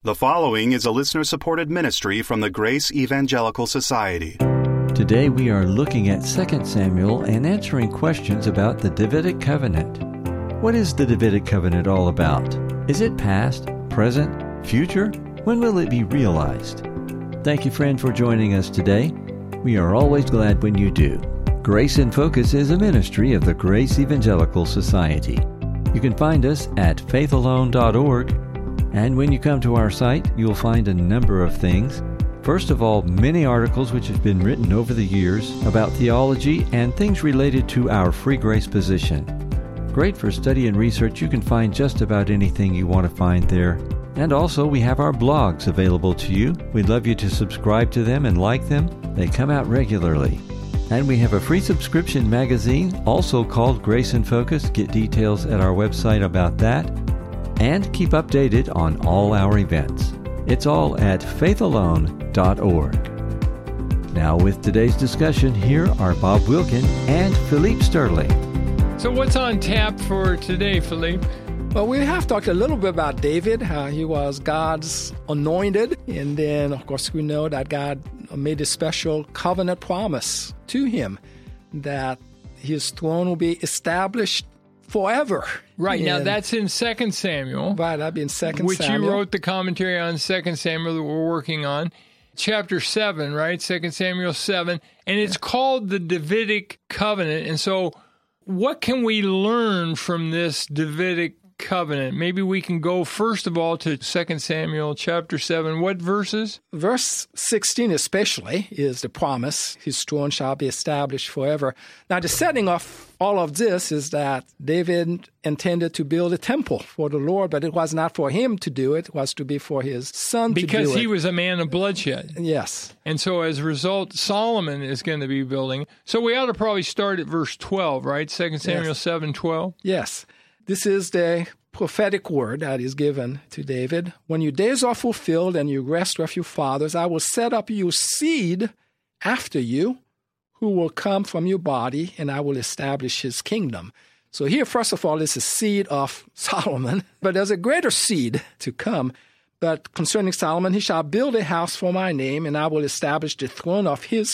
The following is a listener-supported ministry from the Grace Evangelical Society. Today we are looking at 2 Samuel and answering questions about the Davidic Covenant. What is the Davidic Covenant all about? Is it past, present, future? When will it be realized? Thank you, friend, for joining us today. We are always glad when you do. Grace in Focus is a ministry of the Grace Evangelical Society. You can find us at faithalone.org. And when you come to our site, you'll find a number of things. First of all, many articles which have been written over the years about theology and things related to our free grace position. Great for study and research. You can find just about anything you want to find there. And also, we have our blogs available to you. We'd love you to subscribe to them and like them. They come out regularly. And we have a free subscription magazine, also called Grace in Focus. Get details at our website about that. And keep updated on all our events. It's all at faithalone.org. Now with today's discussion, here are Bob Wilkin and Philippe Sterling. So what's on tap for today, Philippe? Well, we have talked a little bit about David, how he was God's anointed. And then, of course, we know that God made a special covenant promise to him that his throne will be established forever. Right, now that's in 2 Samuel. Right, that'd be in 2 Samuel. Which you wrote the commentary on 2 Samuel that we're working on. Chapter 7, right? 2 Samuel 7. And it's called the Davidic Covenant. And so what can we learn from this Davidic covenant? Maybe we can go first of all to 2 Samuel chapter 7. What verses? Verse 16 especially is the promise, his throne shall be established forever. Now the setting of all of this is that David intended to build a temple for the Lord, but it was not for him to do it. It was to be for his son to do it. Because he was a man of bloodshed. Yes. And so as a result, Solomon is going to be building. So we ought to probably start at verse 12, right? 2 Samuel 7:12. Yes. This is the prophetic word that is given to David. When your days are fulfilled and you rest with your fathers, I will set up your seed after you, who will come from your body, and I will establish his kingdom. So here, first of all, is a seed of Solomon, but there's a greater seed to come. But concerning Solomon, he shall build a house for my name, and I will establish the throne of his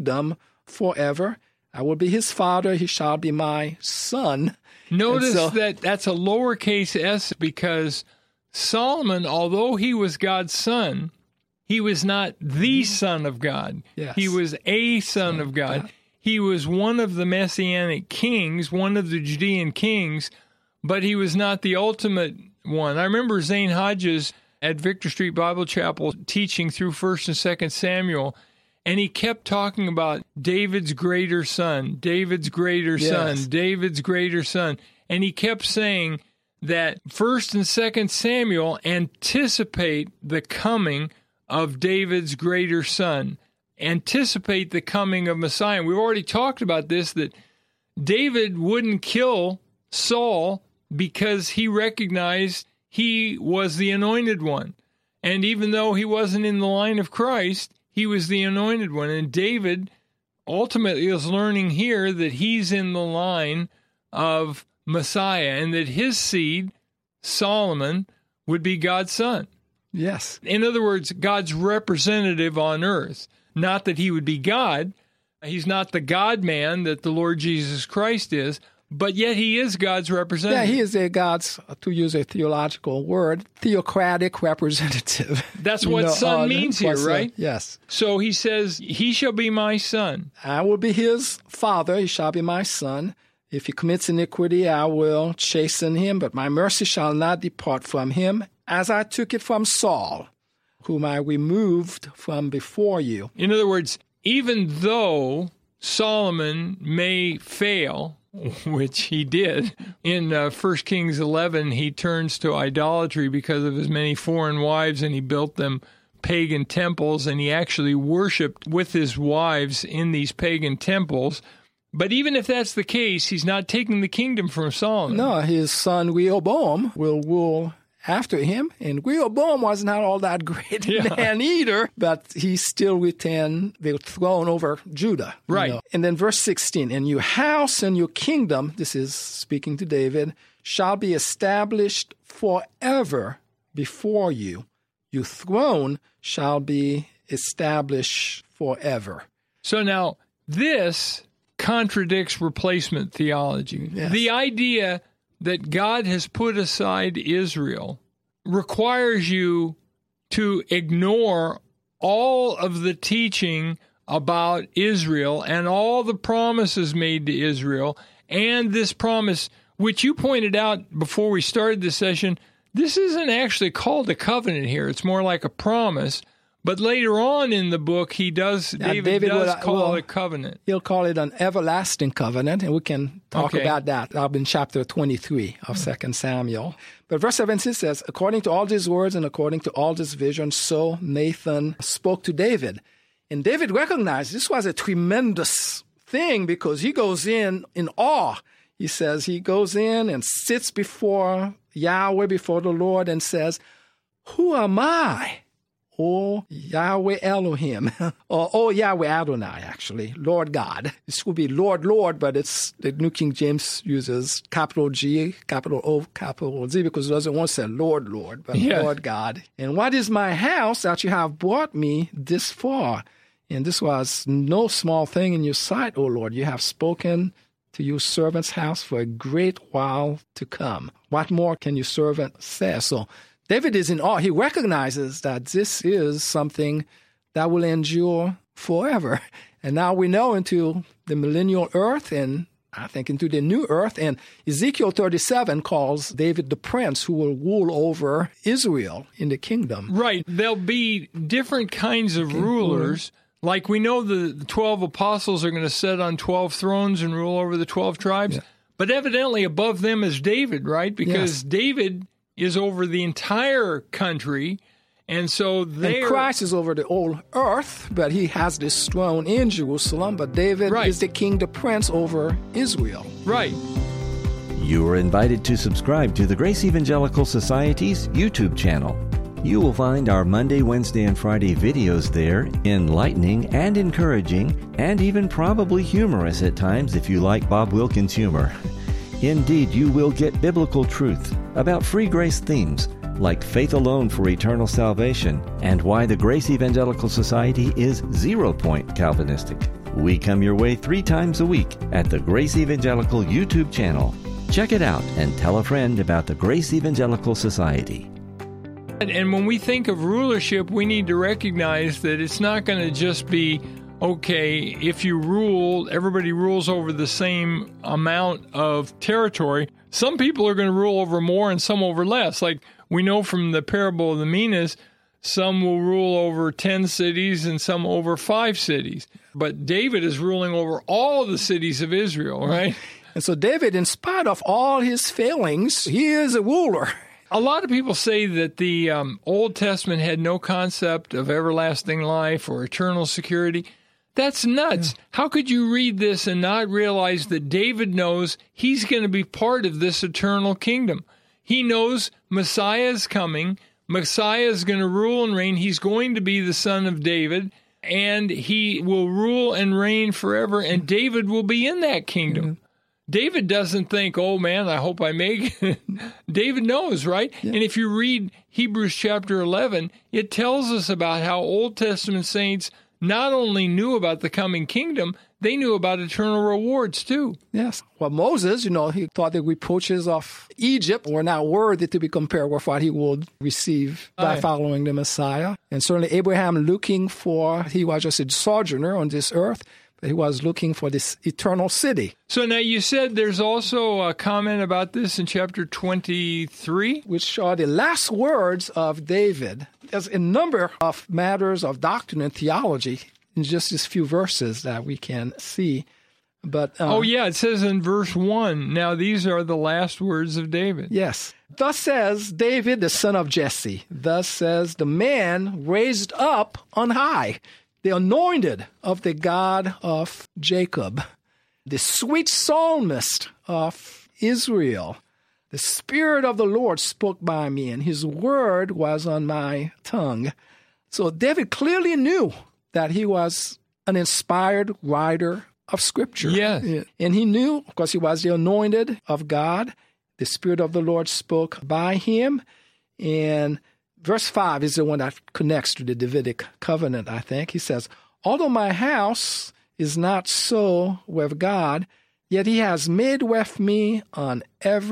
kingdom forever. I will be his father, he shall be my son. Notice that that's a lowercase s because Solomon, although he was God's son, he was not the son of God. Yes. He was a son of God. He was one of the Messianic kings, one of the Judean kings, but he was not the ultimate one. I remember Zane Hodges at Victor Street Bible Chapel teaching through 1 and 2 Samuel, and he kept talking about David's greater son, David's greater son, David's greater son. And he kept saying that 1 and 2 Samuel anticipate the coming of David's greater son, anticipate the coming of Messiah. We've already talked about this, that David wouldn't kill Saul because he recognized he was the anointed one. And even though he wasn't in the line of Christ, he was the anointed one. And David ultimately is learning here that he's in the line of Messiah and that his seed, Solomon, would be God's son. Yes. In other words, God's representative on earth. Not that he would be God. He's not the God-man that the Lord Jesus Christ is, but yet he is God's representative. Yeah, he is God's, to use a theological word, theocratic representative. That's what son means here, right? Yes. So he says, he shall be my son. I will be his father, he shall be my son. If he commits iniquity, I will chasten him, but my mercy shall not depart from him, as I took it from Saul, whom I removed from before you. In other words, even though Solomon may fail, which he did. In 1 Kings 11, he turns to idolatry because of his many foreign wives, and he built them pagan temples, and he actually worshipped with his wives in these pagan temples. But even if that's the case, he's not taking the kingdom from Solomon. No, his son Rehoboam will rule after him, and Rehoboam was not all that great man either, but he still retained the throne over Judah. Right. You know. And then verse 16, and your house and your kingdom, this is speaking to David, shall be established forever before you. your throne shall be established forever. So now this contradicts replacement theology. Yes. The idea that God has put aside Israel requires you to ignore all of the teaching about Israel and all the promises made to Israel, and this promise, which you pointed out before we started this session, this isn't actually called a covenant here. It's more like a promise. But later on in the book, David does call it a covenant. He'll call it an everlasting covenant, and we can talk about that up in chapter 23 of 2 Samuel. But verse 17 says, according to all these words and according to all this vision, so Nathan spoke to David. And David recognized this was a tremendous thing because he goes in awe. He says he goes in and sits before Yahweh, before the Lord, and says, who am I? O Yahweh Elohim, or O Yahweh Adonai, actually, Lord God. This would be Lord, Lord, but it's the New King James uses capital G, capital O, capital Z, because it doesn't want to say Lord, Lord, but Lord God. And what is my house that you have brought me this far? And this was no small thing in your sight, O Lord. You have spoken to your servant's house for a great while to come. What more can your servant say? So David is in awe. He recognizes that this is something that will endure forever. And now we know into the millennial earth and I think into the new earth. And Ezekiel 37 calls David the prince who will rule over Israel in the kingdom. Right. There'll be different kinds of rulers. Like we know the 12 apostles are going to sit on 12 thrones and rule over the 12 tribes. Yeah. But evidently above them is David, right? Because David is over the entire country, and so and Christ is over the whole earth, but he has this throne in Jerusalem, but David is the king, the prince over Israel. Right. You are invited to subscribe to the Grace Evangelical Society's YouTube channel. You will find our Monday, Wednesday, and Friday videos there, enlightening and encouraging, and even probably humorous at times if you like Bob Wilkins' humor. Indeed, you will get biblical truth about free grace themes like faith alone for eternal salvation and why the Grace Evangelical Society is 0 point Calvinistic. We come your way 3 times a week at the Grace Evangelical YouTube channel. Check it out and tell a friend about the Grace Evangelical Society. And when we think of rulership, we need to recognize that it's not going to just be, okay, if you rule, everybody rules over the same amount of territory. Some people are going to rule over more and some over less. Like we know from the parable of the minas, some will rule over 10 cities and some over 5 cities. But David is ruling over all the cities of Israel, right? And so David, in spite of all his failings, he is a ruler. A lot of people say that the Old Testament had no concept of everlasting life or eternal security. That's nuts. Yeah. How could you read this and not realize that David knows he's going to be part of this eternal kingdom? He knows Messiah is coming. Messiah is going to rule and reign. He's going to be the son of David, and he will rule and reign forever, and David will be in that kingdom. Mm-hmm. David doesn't think, oh, man, I hope I make it. David knows, right? Yeah. And if you read Hebrews chapter 11, it tells us about how Old Testament saints not only knew about the coming kingdom, they knew about eternal rewards too. Yes. Well, Moses, he thought the reproaches of Egypt were not worthy to be compared with what he would receive by following the Messiah. And certainly Abraham he was just a sojourner on this earth, but he was looking for this eternal city. So now you said there's also a comment about this in chapter 23? Which are the last words of David. There's a number of matters of doctrine and theology in just these few verses that we can see. But it says in verse 1, now these are the last words of David. Yes. Thus says David, the son of Jesse. Thus says the man raised up on high, the anointed of the God of Jacob, the sweet psalmist of Israel. The Spirit of the Lord spoke by me, and his word was on my tongue. So David clearly knew that he was an inspired writer of Scripture. Yes. And he knew, because he was the anointed of God, the Spirit of the Lord spoke by him. And verse 5 is the one that connects to the Davidic covenant, I think. He says, although my house is not so with God, yet he has made with me an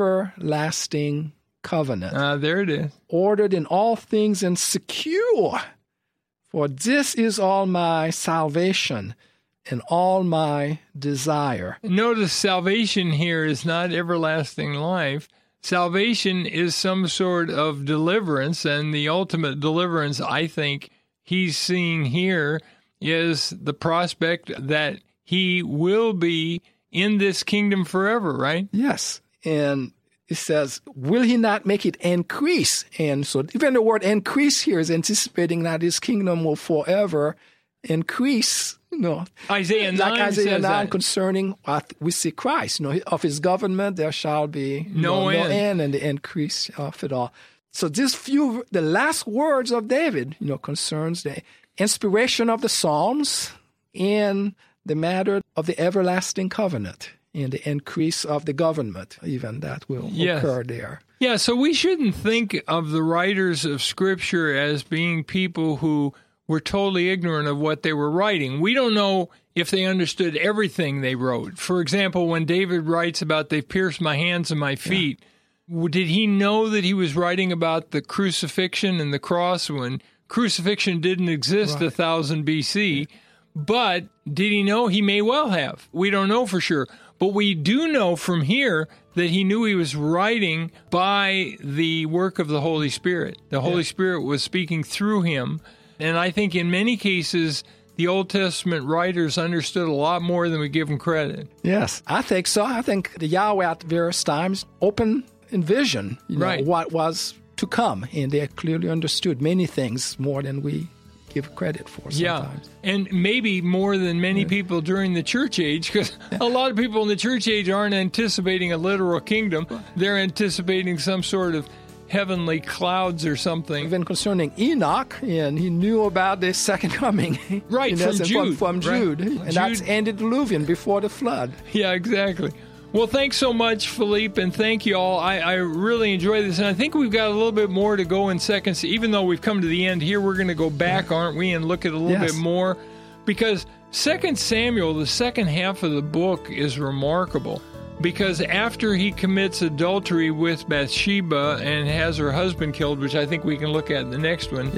everlasting covenant. There it is. Ordered in all things and secure. For this is all my salvation and all my desire. Notice salvation here is not everlasting life. Salvation is some sort of deliverance, and the ultimate deliverance, I think, he's seeing here is the prospect that he will be in this kingdom forever, right? Yes. And it says, will he not make it increase? And so even the word increase here is anticipating that his kingdom will forever increase. Isaiah 9 like Isaiah 9 that. Concerning what we see Christ. Of his government there shall be no end, and the increase of it all. So the last words of David, concerns the inspiration of the Psalms and the matter of the everlasting covenant and the increase of the government, even that will occur there. Yeah, so we shouldn't think of the writers of Scripture as being people who were totally ignorant of what they were writing. We don't know if they understood everything they wrote. For example, when David writes about they've pierced my hands and my feet, did he know that he was writing about the crucifixion and the cross when crucifixion didn't exist 1000 BC? But did he know? He may well have. We don't know for sure. But we do know from here that he knew he was writing by the work of the Holy Spirit. The Holy Spirit was speaking through him. And I think in many cases, the Old Testament writers understood a lot more than we give them credit. Yes, I think so. I think the Yahweh at various times opened in vision what was to come. And they clearly understood many things more than we give credit for sometimes. Yeah, and maybe more than many people during the church age, because a lot of people in the church age aren't anticipating a literal kingdom. They're anticipating some sort of heavenly clouds or something. Even concerning Enoch, and he knew about the second coming. Right, from Jude. And that's antediluvian, before the flood. Yeah, exactly. Well, thanks so much, Philippe, and thank you all. I really enjoy this, and I think we've got a little bit more to go in seconds. Even though we've come to the end here, we're going to go back, aren't we, and look at a little bit more? Because 2 Samuel, the second half of the book, is remarkable. Because after he commits adultery with Bathsheba and has her husband killed, which I think we can look at in the next one,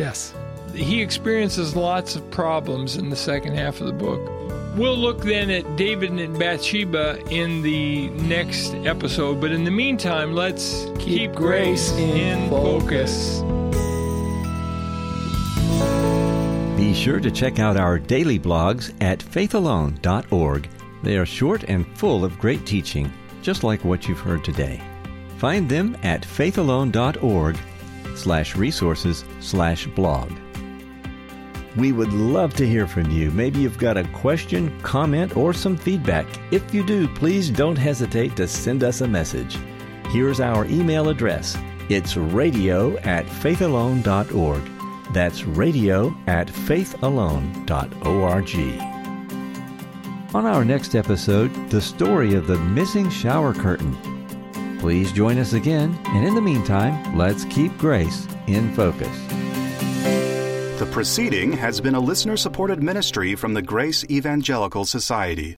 he experiences lots of problems in the second half of the book. We'll look then at David and Bathsheba in the next episode, but in the meantime, let's keep grace in focus. Be sure to check out our daily blogs at faithalone.org. They are short and full of great teaching, just like what you've heard today. Find them at faithalone.org/resources/blog. We would love to hear from you. Maybe you've got a question, comment, or some feedback. If you do, please don't hesitate to send us a message. Here's our email address. It's radio@faithalone.org. That's radio@faithalone.org. On our next episode, the story of the missing shower curtain. Please join us again, and in the meantime, let's keep grace in focus. The proceeding has been a listener-supported ministry from the Grace Evangelical Society.